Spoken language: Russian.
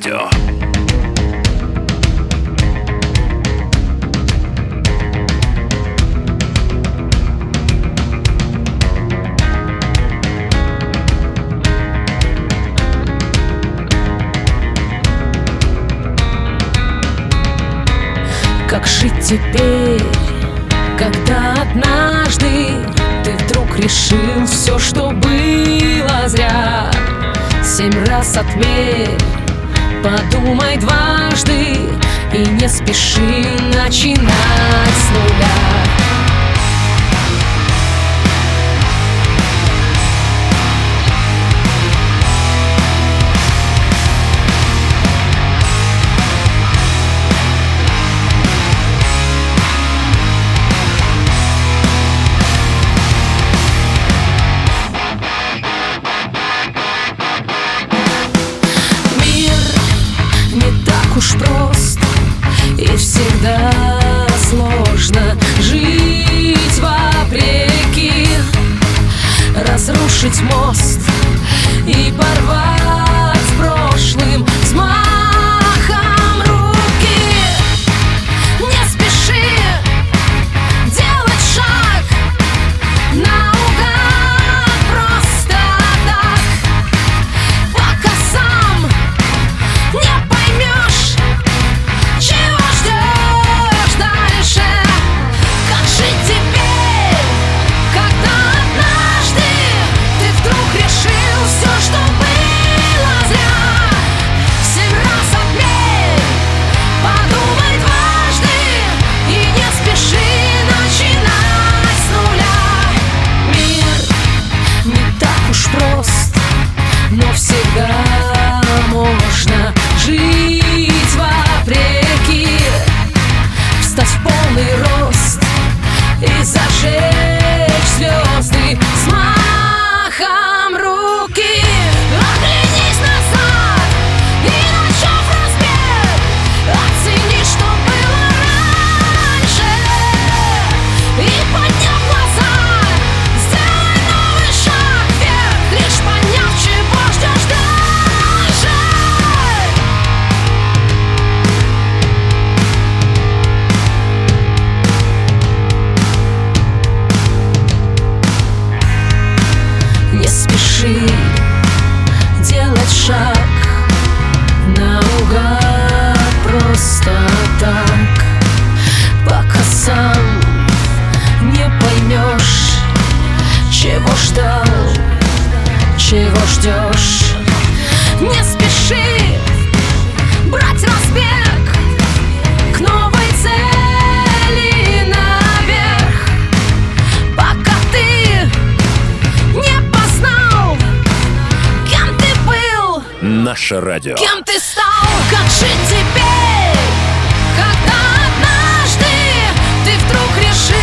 радио. Как жить теперь, когда однажды ты вдруг решил все, что было зря? 7 раз отмерь, подумай дважды и не спеши начинать с нуля. Уж прост и всегда сложно жить вопреки, разрушить мост и порвать с прошлым взмахом руки. Не спеши делать шаг наугад, просто так, пока сам не поймешь, чего ждешь дальше. Как жить теперь, когда однажды ты вдруг решил все, что было зря? 7 раз отмерь, подумай дважды и не спеши начинать с нуля. Мир не так уж прост, но всегда можно жить вопреки, встать в полный рост и зажечь звезды взмахом руки. Оглянись назад и, начав разбег, оцени, что было раньше, и, подняв глаза, сделай новый шаг вверх, лишь поняв, чего ждешь дальше. Не спеши делать шаг наугад, просто так, пока сам не поймешь, чего ждал, чего ждешь. Не спеши брать разбег к новой цели наверх, пока ты не познал, кем ты был, Наше радио. кем ты стал. Как жить теперь, когда однажды ты вдруг решил